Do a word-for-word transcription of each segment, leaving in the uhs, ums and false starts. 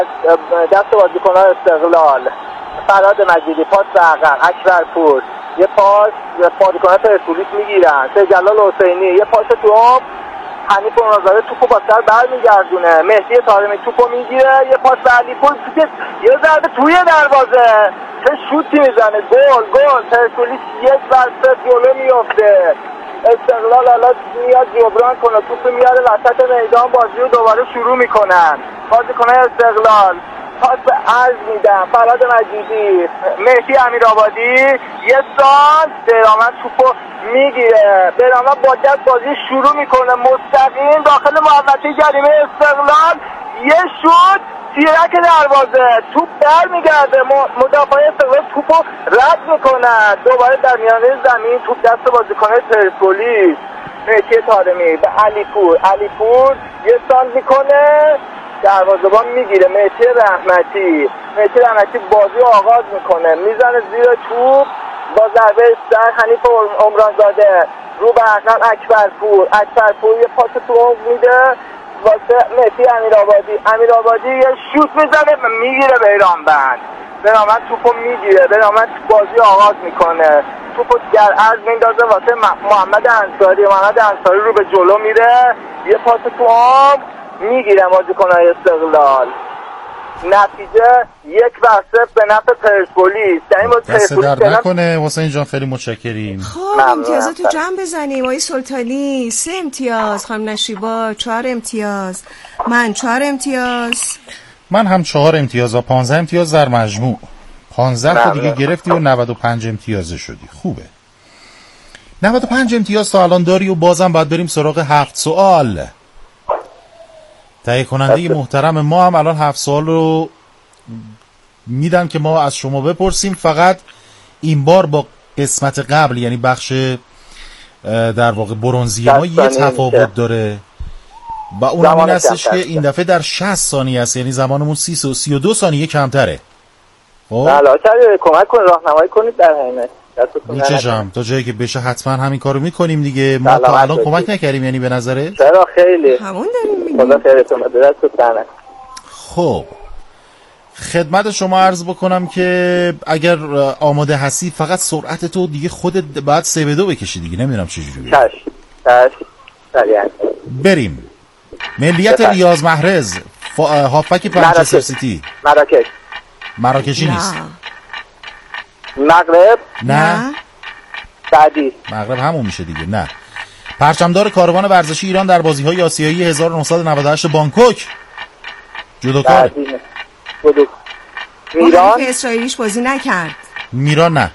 دست بازیکنان استقلال، فراد مجیدی پاس به عقب، اکبرپور یه پاس بازیکنان پرسپولیس میگیرن، جلال حسینی یه پاس تو هم، حنیف اونازاده توپو با سر برمیگردونه، مهدی طارمی توپو میگیره یه پاس به علیپور، یه ضربه توی دروازه، چه شوتی میزنه، گل گل. پرسپولیس یک بر صفر جلو میفته. استقلال حالا میاد جبران کنه، توپ میاره وسط میدان، بازی رو دوباره شروع میکنن بازیکنان استقلال. پاس به عرض میدن، فراد مجیدی، مهدی امیرآبادی یه سال برامت توپو میگیره، برامت با دست بازی شروع میکنه مستقیم داخل محوطه جریمه استقلال، یه شوت تیرک دروازه، توپ در میگرده، مدافع استقلال توپو رد میکنن، دوباره در میانه زمین توپ دست بازیکن پرسپولیس. مهدی طارمی به علیپور، علیپور یه سال میکنه، دروازه‌بان میگیره، مهدی رحمتی، مهدی رحمتی بازی رو آغاز میکنه، میزنه زیر توپ با ضربه سر، حنیف عمرانزاده رو به عقب، اکبرپور، اکبرپور یه پاس تو عمق میده واسه مهدی امیرآبادی، امیرآبادی یه شوت میزنه میگیره بیرانبند، بیرانبند توپو میگیره، بیرانبند بازی آغاز میکنه، توپو در عرض میندازه واسه محمد انصاری، محمد انصاری رو به جلو میره، یه پاس تو عمق میگیرن بازیکن‌های استقلال. نتیجه یک بر صفر به نفع پرسپولیس. در این بازی دست درد نکنه حسین جان، خیلی متشکریم. خب امتیازاتو جمع بزنیم. آقای سلطانی سه امتیاز، خانم نشیبا چهار امتیاز، من چهار امتیاز، من هم چهار امتیاز و پانزده امتیاز در مجموع. پانزده تا دیگه گرفتی و نود و پنج امتیازه شدی. خوبه. نود و پنج امتیاز تا الان داری و بازم باید بریم سراغ هفت سوال. تهیه کننده محترم ما هم الان هفت سوال رو میدن که ما از شما بپرسیم. فقط این بار با قسمت قبل، یعنی بخش در واقع برنزی ما یه تفاوت داره و اونم این هستش که این دفعه در شصت ثانیه است، یعنی زمانمون سی و دو ثانیه کمتره. خب بله چرا کمک کنید، راهنمایی کنید در همین میچشم تا جایی که بشه حتما همین کارو میکنیم دیگه. ما تا الان کمک نکردیم یعنی به نظره؟ چرا خیلی همون داریم میگیم. خدا خیرتون بده، دست تنه. خب خدمت شما عرض بکنم که اگر آماده هستی فقط سرعت تو دیگه خودت بعد سه به دو بکشی دیگه، نمیدونم چجوری. چش چش سریع بریم. ملیت ریاض محرز، فا... هافبک منچستر سیتی. مراکش. مراکشی نیست. مغرب نه. سعدی. مغرب همون میشه دیگه. نه. پرچمدار کاروان ورزشی ایران در بازی‌های آسیایی هزار و نهصد و نود و هشت بانکوک. جودوکار. جودو. میران که اسرائیلیش بازی نکرد. میران نه.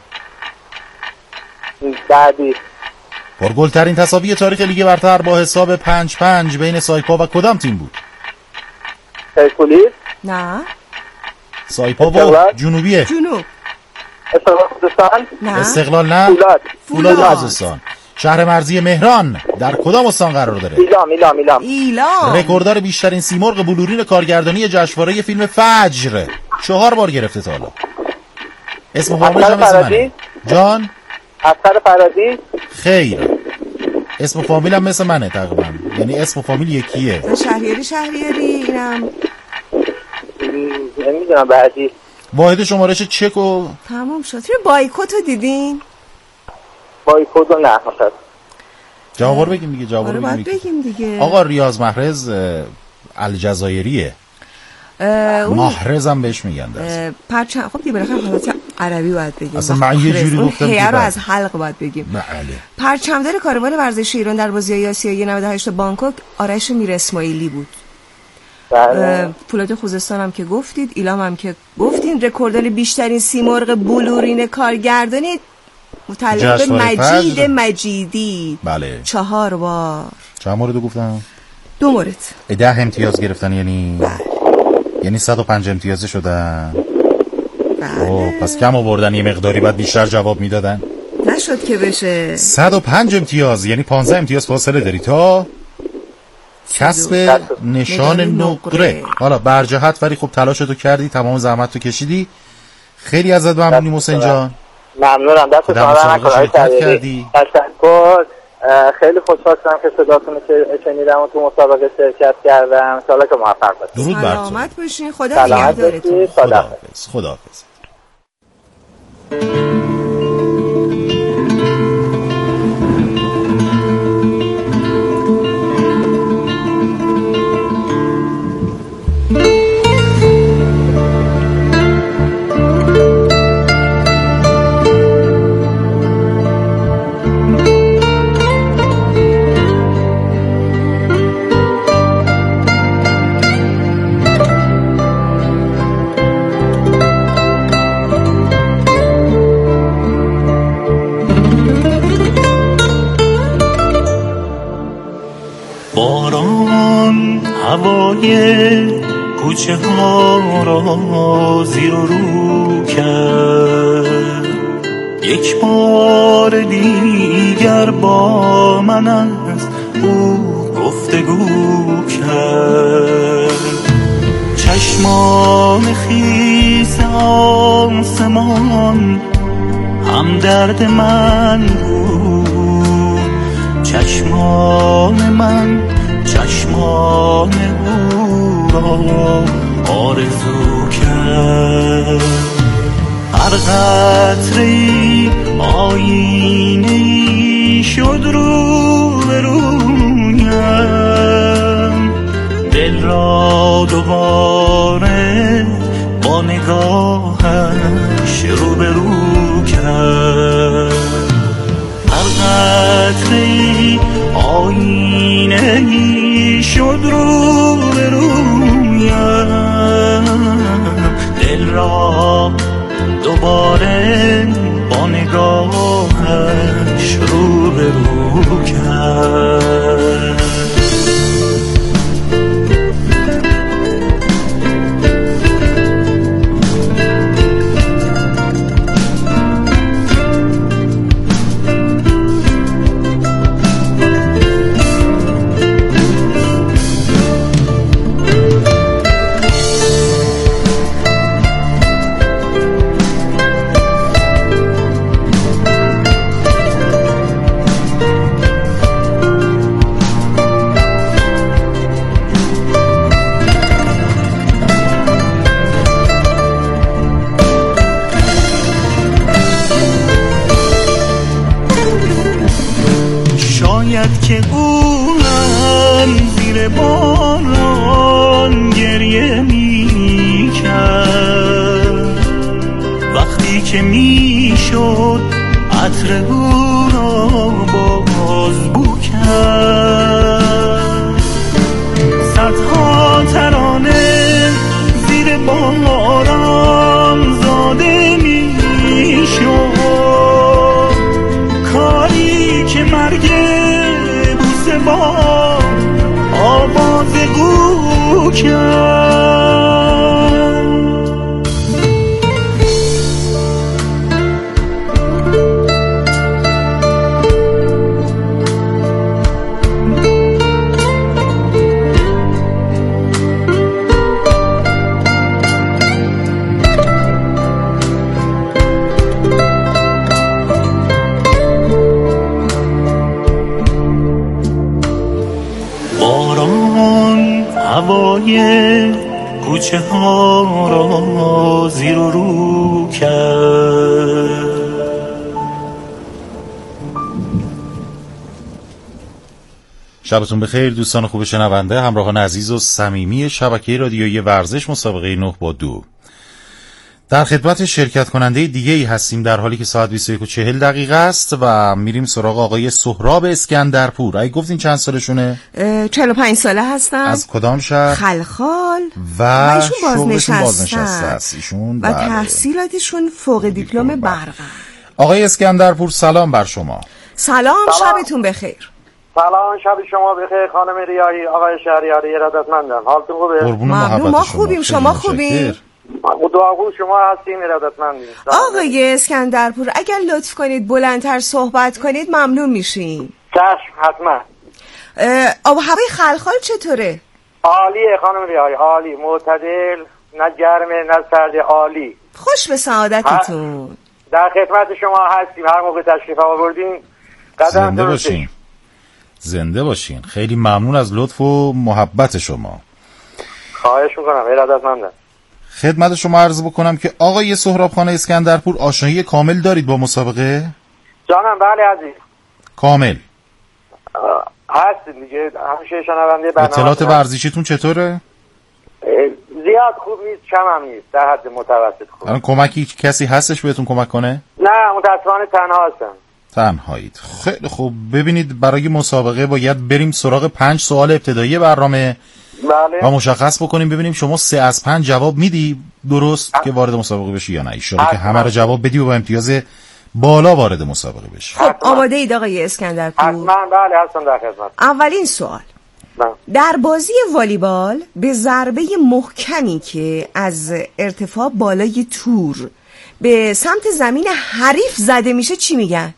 سعدی. پرگل‌ترین تساوی تاریخ لیگ برتر با حساب پنج پنج بین سایپا و کدام تیم بود؟ پرسپولیس. نه. سایپا و جنوبیه. جنوب. استقلال خوزستان. نه. استقلال نه. فولاد. فولاد خوزستان. شهر مرزی مهران در کدام استان قرار داره؟ ایلام ایلام ایلام. ایلام. رکورددار بیشترین سیمرغ بلورین کارگردانی جشنواره فیلم فجر چهار بار گرفته تا حالا. اسم فامیلش هم اسم منه. جان؟ اصغر فرادی. خیر. اسم فامیل هم مثل منه تقریبا، یعنی اسم فامیل یکیه. شهریاری شهریاری اینم نمیدونم بعدی. واحد شمارش چک و تمام شد. فیلم بایکوتو دیدین؟ بایکوتو نه مثلا. جواب رو بگیم دیگه. جواب رو بگیم, بگیم دیگه. آقا ریاض محرز الجزایریه. محرز هم بهش میگن درست. پرچم خب دیگه بالاخره حالت عربی باید بگیم. اصلا من یه جوری گفتم که رو از حلق باید بگیم. بله. پرچمدار کاروان ورزشی ایران در بازی‌های آسیایی نود و هشت بانکوک آرش میر اسماعیلی بود. بله. فولاد خوزستان هم که گفتید، ایلام هم که گفتین. رکورددار بیشترین سیمرغ بلورین کارگردانی متعلق به مجید فجر. مجیدی. بله. چهار بار. چند مورد گفتم؟ دو مورد. ده امتیاز گرفتن یعنی بله. یعنی صد و پنج امتیازه شدن. بله. اوه پس کم آوردن، یه مقداری بعد بیشتر جواب میدادن. نشد که بشه. صد و پنج امتیاز یعنی پانزده امتیاز فاصله داری تا کسب نشان نقره. حالا برجهت ولی خب تلاشتو کردی، تمام زحمتو کشیدی. خیلی ازت ممنونیم حسین جان. ممنونم. دست شما را نکنید. کردی. تشکر. خیلی خوشحال شدم که صداتون رو شنیدم و تو مسابقه شرکت کردم. ان شاءالله که موفق باشید. درود بر تو. سلامت باشین. خدا نگهدارتون. خداحافظ. خداحافظ. باران هوای کوچه ها را زیر و رو کرد، یک بار دیگر با من از او گفتگو کرد. چشمان خیس آسمان هم درد من بود، چشمان من چشمان او را آرزو کرد. هر قطره‌ای آینه‌ای شد رو به رویم، دل را دوباره با نگاهش رو به رو کرد. هر قطره‌ای آینه‌ای شد رو به رویم، دل را دوباره با نگاهش رو به رو کرد. که اونم زیر باران گریه می کرد، وقتی که می شد عطر او را باز بو کرد. صدها ترانه زیر باران زاده می شد، کاری که مرگ با آواز او کرد. هوای کوچه ها را زیر و رو کرد. شبتون بخیر دوستان خوب شنونده، همراهان عزیز و صمیمی شبکه رادیویی ورزش مسابقه نه با دو. در خدمت شرکت کننده دیگه ای هستیم در حالی که ساعت بیست و یک و چهل دقیقه است و میریم سراغ آقای سهراب اسکندرپور. اگه گفتین چند سالشونه؟ چهل و پنج ساله هستن. از کدام شهر؟ خلخال. و, و ایشون بازنشسته بازنشسته است ایشون و تحصیلاتشون فوق دیپلم برق. آقای اسکندرپور سلام بر شما. سلام, سلام. شبتون بخیر. سلام، شب شما بخیر خانم ریاحی، آقای شهریاری، ارادتمندم. حالتون خوبه؟ ممنون، ما خوبیم، شما خوبین؟ دعاگو شما هستیم، ارادتمندیم. آقای اسکندرپور اگر لطف کنید بلندتر صحبت کنید ممنون میشیم. چشم، حتما. آب هوای خلخال چطوره؟ عالیه خانم ریاحی، عالی، معتدل، نه گرمه نه سرد، عالی. خوش به سعادتتون. در خدمت شما هستیم، هر موقع تشریف آوردین قدم زنده باشین. زنده باشین. خیلی ممنون از لطف و محبت شما. خواهش میکنم. ارادتمندم. خدمت شما عرض بکنم که آقای سهراب خان اسکندرپور آشنایی کامل دارید با مسابقه؟ جانم بله عزیز. کامل هست دیگه، همیشه شنونده برنامه. اطلاعات ورزشیتون چطوره؟ زیاد خوب نیست، کم هم نیست، در حد متوسط خوب. الان کمکی کسی هستش بهتون کمک کنه؟ نه متاسفانه تنها هستم. تنهایید. خیلی خوب. ببینید برای مسابقه باید بریم سراغ پنج سوال ابتدایی برنامه. بله. و مشخص بکنیم ببینیم شما سه از پنج جواب میدی درست اه. که وارد مسابقه بشی یا نه. ایشالا که همه رو جواب بدی و با امتیاز بالا وارد مسابقه بشی. خب آماده اید آقای اسکندرپور؟ حتما. بله هستم در خدمت. اولین سوال. بله. در بازی والیبال به ضربه محکمی که از ارتفاع بالای تور به سمت زمین حریف زده میشه چی میگن؟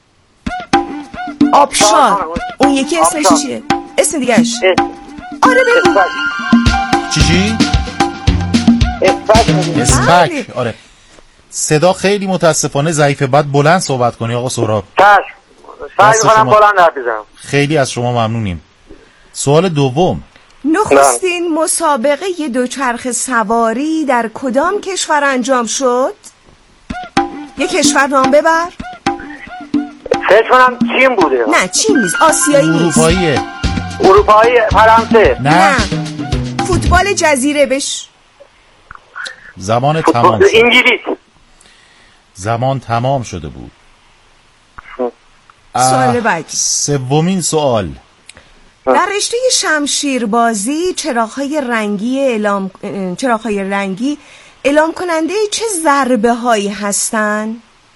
آبشار. اون یکی اسمش چیه؟ اسم دیگهش؟ آره بگو. چی چی؟ اسپک. اسپک. آره. صدا خیلی متاسفانه ضعیفه. باید بلند صحبت کنی آقا سهراب. چشم. سعی می‌کنم بلند حرف بزنم. خیلی از شما ممنونیم. سوال دوم. نخستین مسابقه دوچرخه سواری در کدام کشور انجام شد؟ یک کشور نام ببر. فکر کنم چین بوده. نه چین نیست، آسیایی نیست. اروپاییه. اروپایی. فرانسه. نه. فوتبال جزیره بش. زمان تمام شد. انگلیس. زمان تمام شده بود. سوال بعدی. سومین سوال. در رشته شمشیربازی چراغ‌های رنگی اعلام چراغ‌های رنگی اعلام کننده چه ضربه هایی هستن؟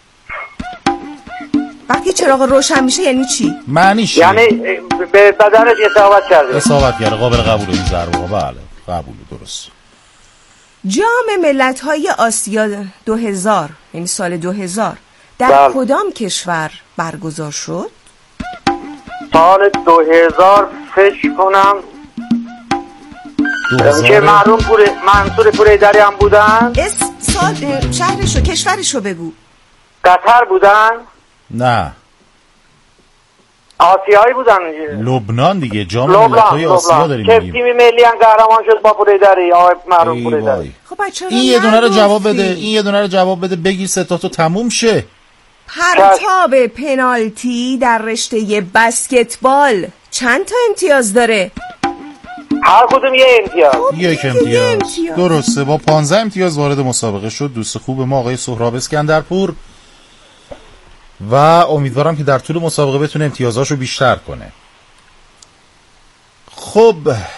وقتی چراغ روشن میشه یعنی چی؟ معنیش یعنی به بدنش اصابت کرده. اصابت کرده. قابل قبول این ضربه. بله قبول. درست. جام ملت‌های آسیا دو هزار یعنی سال دو هزار در بله. کدام کشور برگزار شد؟ سال دو هزار فکر کنم که محروم پور منصور پوریدری هم بودن. اسم سال شهرشو کشورشو بگو. قطر بودن؟ نه. آسیایی بودن. لبنان دیگه. جام ملت‌های آسیا داریم که میگیم. تیم ملی هم قهرمان شد با پوریدری. آقای محروم پوریدری. خب بچه‌ها این یه دونه رو جواب بده. این یه دونه رو جواب بده بگی سه تا تو تموم شه. پرتاب پنالتی در رشته بسکتبال چند تا امتیاز داره؟ هر کدوم یه امتیاز. یک امتیاز. امتیاز درسته. با پانزده امتیاز وارد مسابقه شد دوست خوب ما آقای سهراب اسکندرپور و امیدوارم که در طول مسابقه بتونه امتیازاشو بیشتر کنه. خب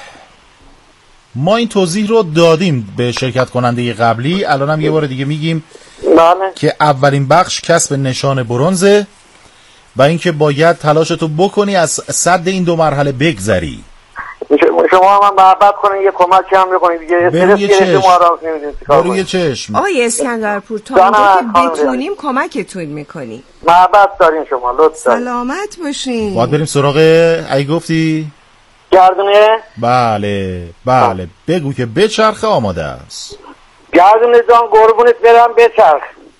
ما این توضیح رو دادیم به شرکت کننده قبلی. الان هم یه بار دیگه میگیم بله. که اولین بخش کسب نشان برنزه و اینکه باید تلاشتو بکنی از صد این دو مرحله بگذری. شما هم محبت کنین یه کمک هم بکنین دیگه. بروی چشم. بروی چشم. آقای اسکندرپور تا اینجا که بتونیم کمکتون میکنیم. محبت دارین شما. لطفا. سلامت باشین. باید بریم سراغ ای گفتی؟ گردونه؟ بله بله. بگو که بچرخه آماده است. گردونه جان قربونت برم بچرخ.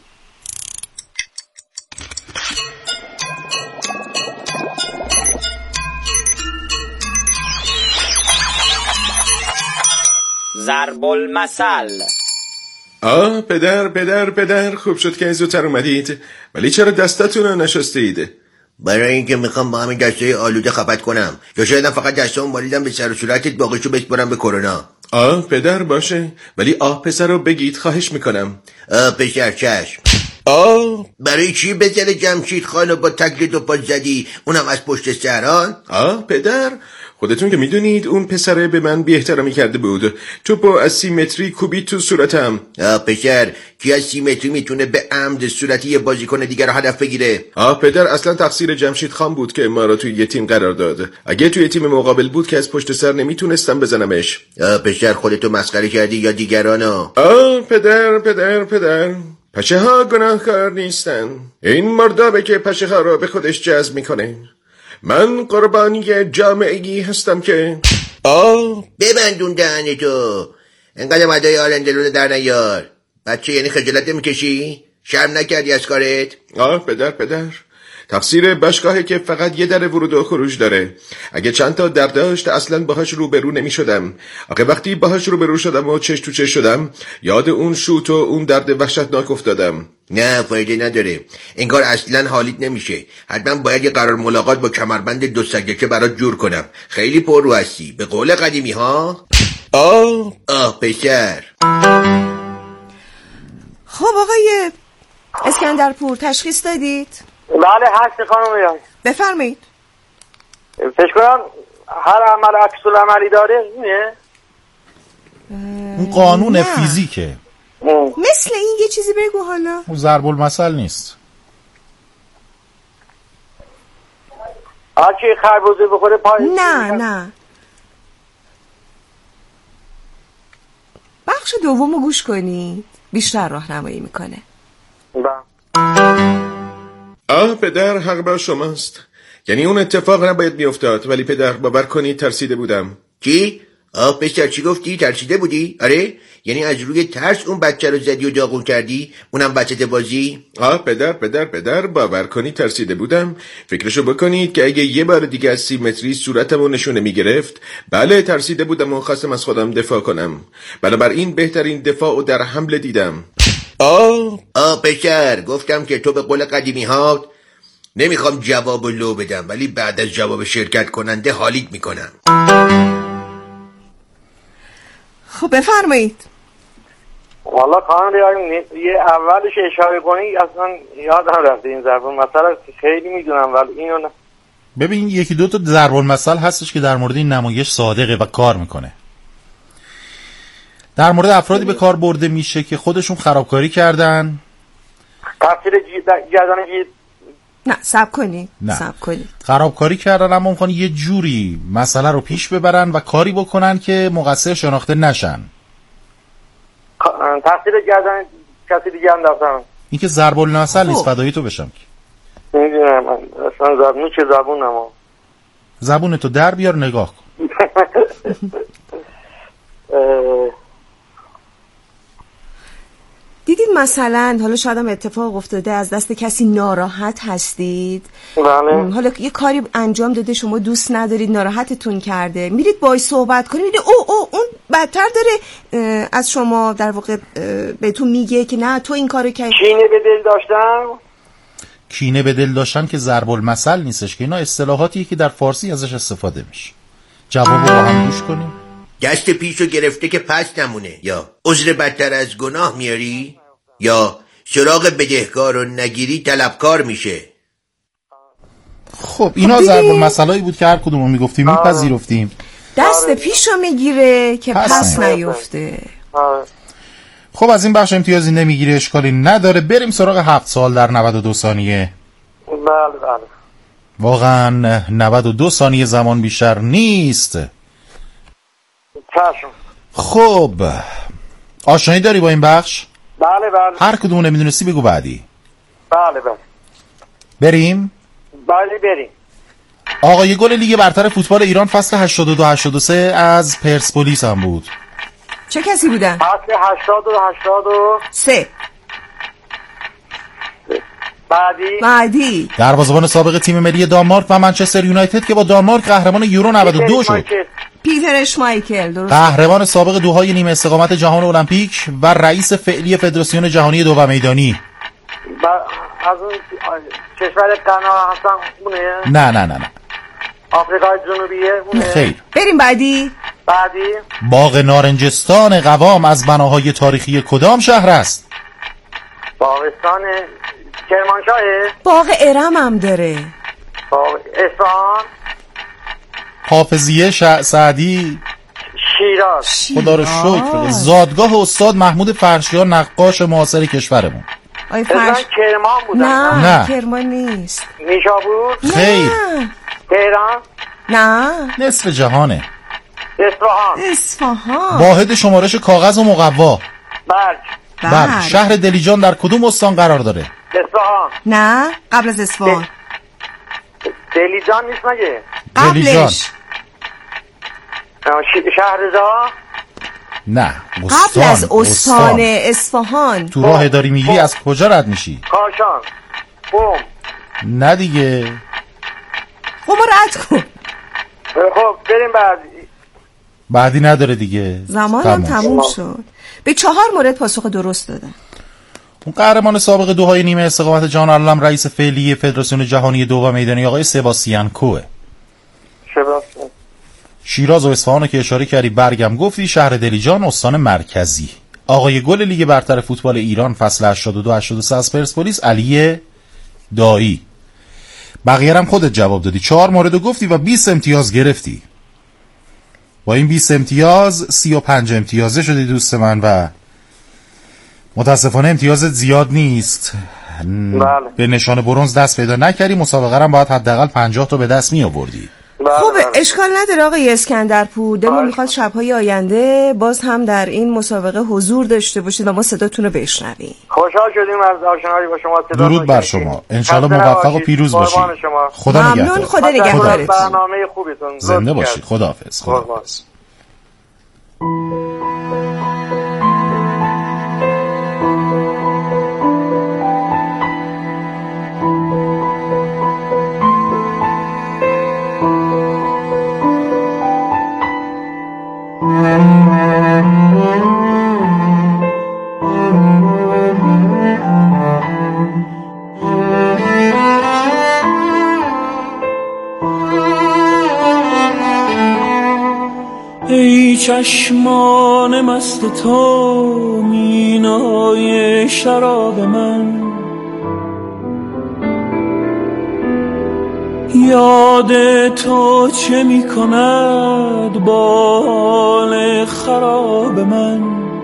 ضرب المثل. آه پدر پدر پدر خوب شد که زودتر اومدید. ولی چرا دستاتون رو نشستید؟ برای اینکه میخوام با همین دستای آلوده خفت کنم یا شایدم فقط دستامو مالیدم به سر و صورتت باقیشو بسپرم به کرونا. آه پدر باشه ولی آه پسر رو بگید خواهش میکنم. آه پسر چشم. آه برای چی به سر جمشید خانو با تکل دو پا زدی اونم از پشت سران؟ آه پدر خودتون که میدونید اون پسره به من بی احترامی کرده بود. توپو از سی متری کوبید تو صورتم. آه پسر کی از سی متری میتونه به عمد صورتی یه بازیکن دیگر رو هدف بگیره؟ آه پدر اصلا تقصیر جمشید خان بود که ما رو توی یه تیم قرار داد. اگه توی تیم مقابل بود که از پشت سر نمیتونستم بزنمش. آه پسر خودتو مسخره کردی یا دیگرانو؟ آه پدر پدر پدر پشه ها گناهکار نیستن. این مردابه که پشه ها رو به خودش جذب میکنه. من قربانی جامعه‌ای هستم که آه ببندون دهنتو. انقدر مدای آلندلون در نیار. بچه یعنی خجالت نمیکشی؟ شرم نکردی از کارت؟ آه پدر پدر تقصیر باشگاهه که فقط یه در ورود و خروج داره. اگه چند تا در داشت اصلا باهاش روبرو نمی شدم. آخه وقتی باهاش روبرو شدم و چش تو چش شدم یاد اون شوت و اون درد وحشتناک افتادم. نه فایده نداره، انگار اصلا حالیت نمیشه. حتما باید یه قرار ملاقات با کمربند دو سگکه برات جور کنم. خیلی پر رو هستی به قول قدیمی ها. آه آه پسر. خب آقای اسکندرپور تشخیص دادید؟ بله هست خانم میان. بفرمایید. فکر کنم هر عمل عکس العملی داره اینه. اون قانون فیزیکه. مثل این یه چیزی بگو حالا. اون ضرب المثل نیست. آکی خربوزه بخوره پای. نه نه. بخش دومو گوش کنی بیشتر راهنمایی میکنه. آه پدر حق با شماست. یعنی اون اتفاق نباید میافتاد، ولی پدر باور کنید ترسیده بودم. چی؟ آه پسر چی گفتی؟ ترسیده بودی؟ آره؟ یعنی از روی ترس اون بچه رو زدی و داغون کردی؟ اونم وسط بازی؟ آه پدر پدر پدر باور کنید ترسیده بودم. فکرشو بکنید که اگه یه بار دیگه از سی متری صورتمو نشونه میگرفت، بله ترسیده بودم و خواستم از خودم دفاع کنم. بنابراین بهترین دفاع و در حمله دیدم. آه آه پسر گفتم که تو به قول قدیمی ها نمیخوام جواب لو بدم، ولی بعد از جواب شرکت کننده حالیت میکنم. خب بفرمایید. والا خانم یه اولش اشاره کنی اصلا یادم رفته این ضرب المثل خیلی میدونم ولی اینو نه. ببین یکی دو تا ضرب المثل هستش که در مورد این نمایش صادقه و کار میکنه. در مورد افرادی به کار برده میشه که خودشون خرابکاری کردن. تفسیر گردن جید. نه صبر کنید. نه صبر کنید. خرابکاری کردن اما میخوان یه جوری مسئله رو پیش ببرن و کاری بکنن که مقصر شناخته نشن. تفسیر گردن کسی دیگه انداختن. این که ضرب المثل نیست، فدایی تو بشم که. میدونم اصلا زبون چه زبونم. زبون تو در بیار نگاه کن. دیدید مثلا حالا شاید هم اتفاق افتاده از دست کسی ناراحت هستید. بله. حالا یه کاری انجام داده شما دوست ندارید، ناراحتتون کرده، میرید باهاش صحبت کنید، میرید او او اون بدتر داره از شما در واقع بهتون میگه که نه تو این کارو کردی. کینه به دل داشتن. کینه به دل داشتن که ضرب المثل نیستش، که اینا اصطلاحاتیه که در فارسی ازش استفاده میشه. جوابو با هم گوش کنیم. دست پیشو گرفته که پس نمونه، یا عذر بدتر از گناه میاری، یا سراغ بدهکار رو نگیری طلبکار میشه. خب اینا ضرب المثلایی بود که هر کدومو میگفتیم میپذیرفتیم. دست پیشو میگیره که پس, پس نیفته. خب از این بخش امتیازی نمیگیره، اشکالی نداره. بریم سراغ هفت سال در نود و دو ثانیه. بله بله. واقعا نود و دو ثانیه زمان بیشتر نیست. چشم. خب آشنایی داری با این بخش؟ بله بله. هر کدوم نمیدونستی بگو بعدی. بله بله. بریم؟ بله بریم. آقای گل لیگ برتر فوتبال ایران فصل هشتاد و دو هشتاد و سه از پرسپولیس هم بود. چه کسی بودن؟ فصل هشتاد و هشتاد و سه. بعدی بعدی دروازه‌بان سابق تیم ملی دانمارک و منچستر یونایتد که با دانمارک قهرمان یورو نود و دو شد. پیتر اشمایکل. درست. قهرمان سابق دوهای نیمه استقامت جهان المپیک و رئیس فعلی فدراسیون جهانی دو میدانی. با... از اون کشور غنا هستن اونه؟ نه نه نه نه. آفریقای جنوبیه اونه؟ خیر. بریم بعدی. بعدی باغ نارنجستان قوام از بناهای تاریخی کدام شهر است؟ باغستان کرمانشاهه؟ باغ ارم هم داره. باغ اصفهان. حافظیه ش... سعدی. شیراز. خدا رو شکر. زادگاه استاد محمود فرشیان نقاش معاصر کشورمون. آی فرش کرمان بودن؟ نه, نه. کرمان نیست. نیشابور؟ خیر. تهران؟ نه. نصف جهانه. اصفهان. اصفهان. واحد شمارش کاغذ و مقوا. برگ. بله. شهر دلیجان در کدوم استان قرار داره؟ اصفهان. نه قبل از اصفهان. دلیجان نیست مگه؟ قبلش. شهرزاد؟ نه استان. قبل از استان اصفهان. تو راه داری میری از کجا رد میشی؟ کاشان. قم. نه دیگه. خب ما رد کن. خب بریم بعدی. بعدی نداره دیگه. زمانم تموم شد. به چهار مورد پاسخ درست دادن. اون قهرمان سابق دوهای نیمه استقامت جهان عالم رئیس فعلی فدراسیون جهانی دو و میدانی آقای سباستیان کوه. سباستیان. شیراز و اصفهان که اشاره کردی برگم گفتی، شهر دلیجان استان مرکزی. آقای گل لیگ برتر فوتبال ایران فصل هشتاد و دو هشتاد و سه از پرسپولیس علی دایی. بقیه هم خودت جواب دادی. چهار مورد گفتی و بیست امتیاز گرفتی. با این بیست امتیاز سی و پنج امتیازه شدی دوست من و متاسفانه امتیازت زیاد نیست. بله. به نشان برنز دست پیدا نکردی. مسابقه هم باید حداقل پنجاه تا به دست می آوردی. خب اشکال نداره آقای اسکندرپور. دلمون میخواد شبهای آینده باز هم در این مسابقه حضور داشته باشید و ما صداتون رو بشنویم. خوشحال شدیم از آشنایی با شما. درود بر شما. انشالله موفق و پیروز باشید. خدا نگهدار. ممنون. خدا نگهدارتون. برنامه خوبتون. زنده باشید. خداحافظ. خداحافظ. ای چشمان مست تو مینای شراب من، یاد تو چه می کند با حال خراب من.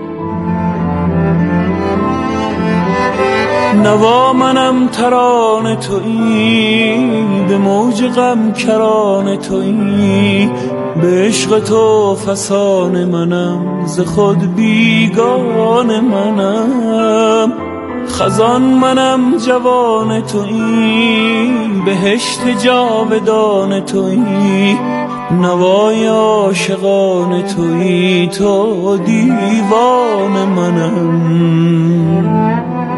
نوا منم ترانه تویی، به موج غم کرانه تویی، به عشق تو فسانه منم، ز خود بیگانه منم. خزان منم جوان تویی، بهشت جاودان تویی، نوای عاشقان تویی، تو دیوان منم.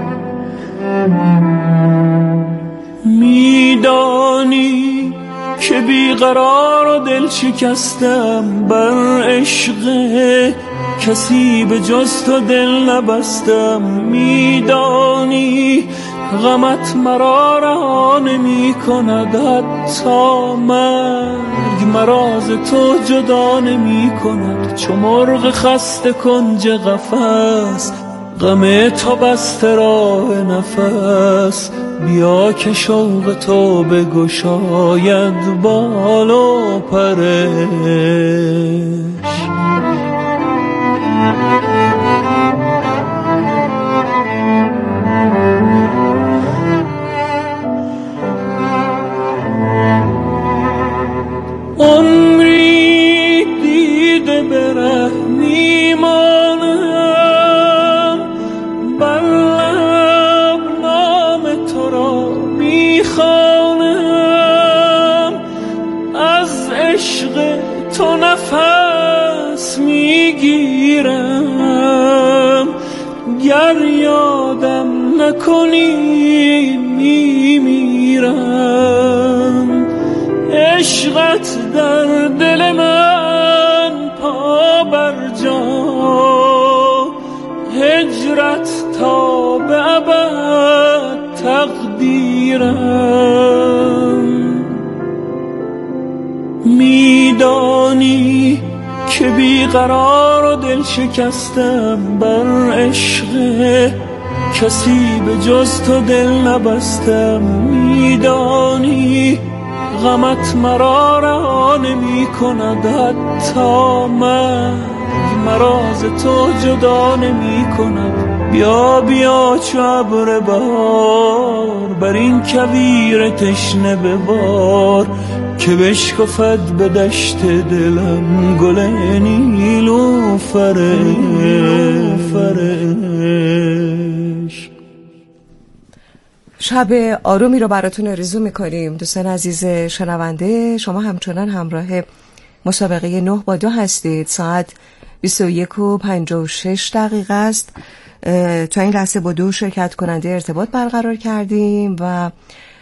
میدانی که بیقرار و دل شکستم، بر عشق کسی به جز تو دل نبستم. میدانی غمت مرا رها نمی کند، حتی مرگ مرا ز تو جدا نمی کند. چو مرغ خسته کنج قفس، غم تو بسته راه نفس. بیا که شوق تو بگشاید بال و پرش. عمری دیده بره میمانم، بر لب نام تو را میخوانم. از عشق تو نفس میگیرم، گر یادم نکنی میمیرم. عشقت در دل من پا بر جا، هجرت تا به ابد تقدیرم. میدانی که بیقرار و دل شکستم، بر عشق کسی به جز تو دل نبستم. میدانی غمت مرا رها نمی کند، حتی مرگ مرا ز تو جدا نمی کند. بیا بیا چو ابر بهار، بر این کویر تشنه ببار، که بشکفد به دشت دلم گل نیلوفرش. شب آرومی رو براتون آرزو میکنیم دوستان عزیز شنونده. شما همچنان همراه مسابقه نه با دو هستید. ساعت بیست و یک و پنجاه و شش دقیقه است. تا این لحظه با دو شرکت کننده ارتباط برقرار کردیم و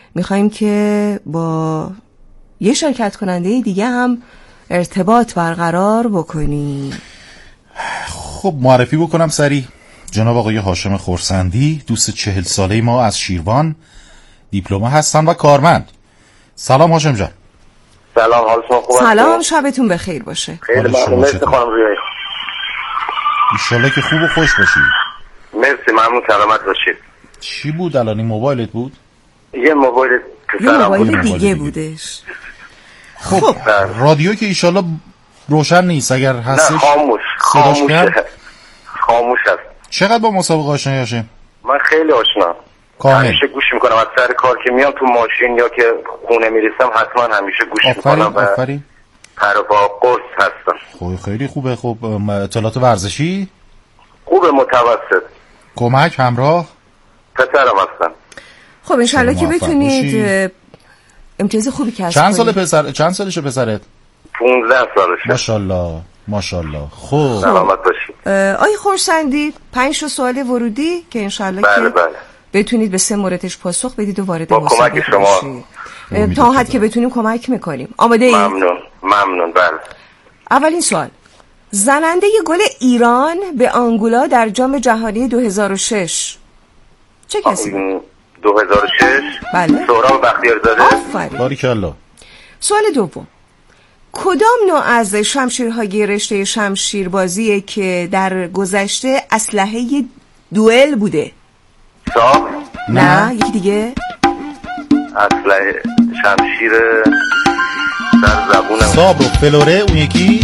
میخوایم که با یه شرکت کننده دیگه هم ارتباط برقرار بکنیم. خب معرفی بکنم سریع. جناب آقای هاشم خرسندی، دوست چهل ساله ما از شیروان، دیپلمه هستن و کارمند. سلام هاشم جان. سلام، حال شما خوبه؟ سلام، شبتون بخیر باشه. خیلی ممنون. مرسی خانم رویایی. ایشالله که خوب و خوش باشید. مرسی، ممنون، سلامت باشید. چی بود الان؟ این موبایلت بود؟ یه موبایل یه موبایل دیگه, دیگه بودش. خب, خب. رادیو که ایشالله روشن نیست، اگر هستش نه خاموش خاموش خاموش هست. چقدر با مسابقه آشنایی هاشم؟ من خیلی آشنا، همیشه گوش میکنم. از سر کار که میام تو ماشین یا که خونه میرسم حتما همیشه گوش آفرین، میکنم. آفرین. پروا قرص هستم. خب خیلی خوبه. خب اطلاعات ورزشی؟ خوبه، متوسط. کمک همراه؟ پسرم هستم. خب انشالله که بتونید امتیاز خوبی کسب کنید. چند سال پسر چند سالشه پسرت؟ پانزده سالشه. ماشاءالله ماشاءالله. خب سلامت باشید. آقای خرسندی، پنج تا سوال ورودی که انشالله بله که بله. بتونید به سه موردش پاسخ بدید و وارد با کمک شما تا حد که بتونیم کمک میکنیم. آماده اید؟ ممنون ممنون. بله. اولین سوال، زننده گل ایران به آنگولا در جام جهانی دو هزار و شش چه کسی بود؟ دو هزار و شش بله. سهراب بختیارداده. آفرین. باریکالله. سوال دوم، کدام نوع از شمشیرهای رشته شمشیربازیه که در گذشته اسلحه دوئل بوده؟ ساب؟ نه, نه. یکی دیگه؟ اسلحه شمشیر در زبونم. ساب و فلوره. اون یکی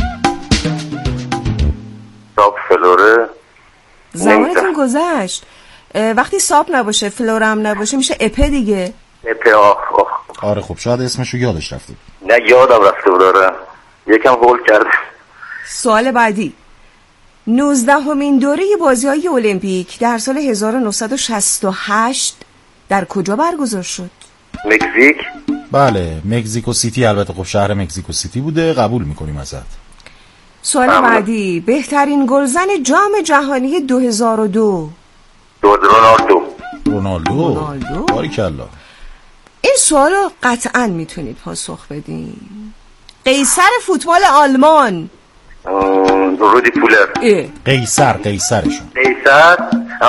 ساب فلوره. زمانتون گذشت. وقتی ساب نباشه فلوره هم نباشه میشه اپه دیگه. اپه. آخ آخ. آره خب شاید اسمشو یادش رفته. نه یادم رفته بود. آره یکم هول کرد. سوال بعدی، نوزدهمین دوره بازی‌های المپیک در سال هزار و نهصد و شصت و هشت در کجا برگزار شد؟ مکزیک. بله مکزیکو سیتی. البته خب شهر مکزیکو سیتی بوده. قبول میکنیم ازت. سوال بله. بعدی، بهترین گلزن جام جهانی دو هزار و دو؟ دو رونالدو. رونالدو. رونالدو. باریکالله. این سوال رو قطعا میتونید پاسخ بدین. قیصر فوتبال آلمان. رودی فولر. اه. قیصر قیصرشون. قیصر.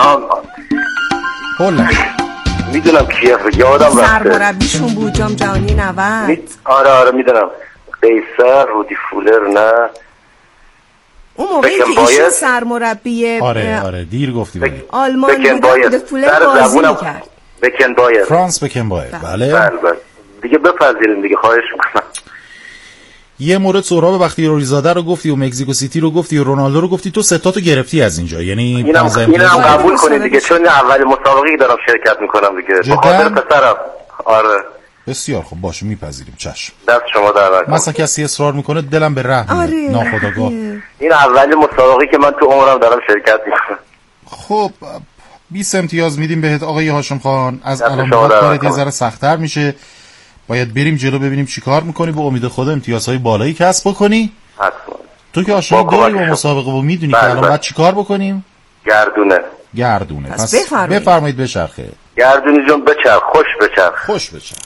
هلند. میدونم کیه، یادم رفته. سرمربیشون بود جام جهانی نود. می... آره آره میدونم. قیصر، رودی فولر. نه اون موقعی که ایشون سرمربی آره آره دیر گفتی بودی. آلمان بود، فولر بازی میکرد. بکن بایر. فرانس بکن بایر. بله بله بله. دیگه بپذیرین دیگه، خواهش میکنم. یه مورد سهراب بختیاریزاده رو گفتی و مکزیکو سیتی رو گفتی و رونالدو رو گفتی. تو ستاتو گرفتی از اینجا، یعنی اینم اینم قبول کنید دیگه، چون اول مسابقه‌ای دارم شرکت میکنم دیگه. به خاطر پسرم. آره بسیار خوب، باشه میپذیریم. چشم. دست شما در نکنه. مثلا کسی اصرار میکنه دلم به رحم آره. ناخودآگاه. این اول مسابقه‌ای که من تو عمرم دارم شرکت میکنم. خب بیست امتیاز میدیم بهت آقای هاشم خان. از الان بعد کارت یه ذره سخت‌تر میشه. باید بریم جلو ببینیم چی کار میکنی. با امید خدا امتیازهای بالایی کسب بکنی. حتما. تو که آشنا داری با مسابقه و میدونی که الان باید چی کار بکنیم. گردونه گردونه. پس بفرمایید بفرمایید بچرخه. گردونی جون بچرخ. خوش بچرخ. خوش بچرخ.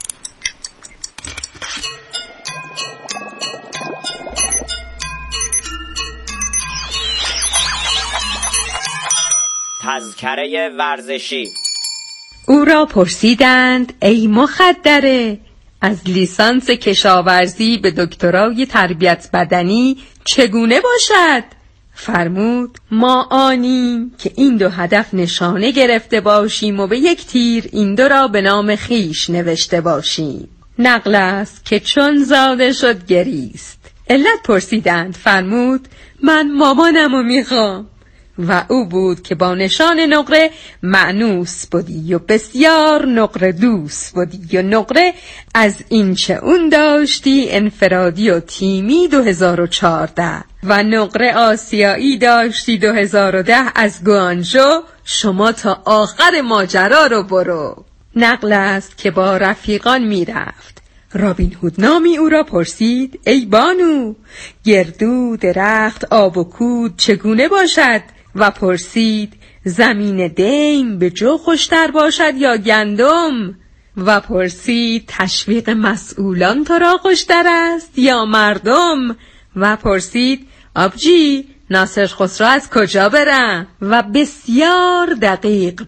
تذکره ورزشی. او را پرسیدند ای مخدره، از لیسانس کشاورزی به دکترای تربیت بدنی چگونه باشد؟ فرمود ما آنیم که این دو هدف نشانه گرفته باشیم و به یک تیر این دو را به نام خیش نوشته باشیم. نقل است که چون زاده شد گریست. علت پرسیدند، فرمود من مامانمو میخوام. و او بود که با نشان نقره مأنوس بودی و بسیار نقره دوست بودی و نقره از این چه اون داشتی انفرادی و تیمی دو هزار و چهارده و نقره آسیایی داشتی دو هزار و ده از گوانژو. شما تا آخر ماجرا رو برو. نقل است که با رفیقان می رفت. رابین هود نامی او را پرسید ای بانو، گردو، درخت، آب و کود چگونه باشد؟ و پرسید زمین دیم به جو خوشتر باشد یا گندم؟ و پرسید تشویق مسئولان تو را خوشتر است یا مردم؟ و پرسید آبجی ناصر خسرو از کجا برم؟ و بسیار دقیق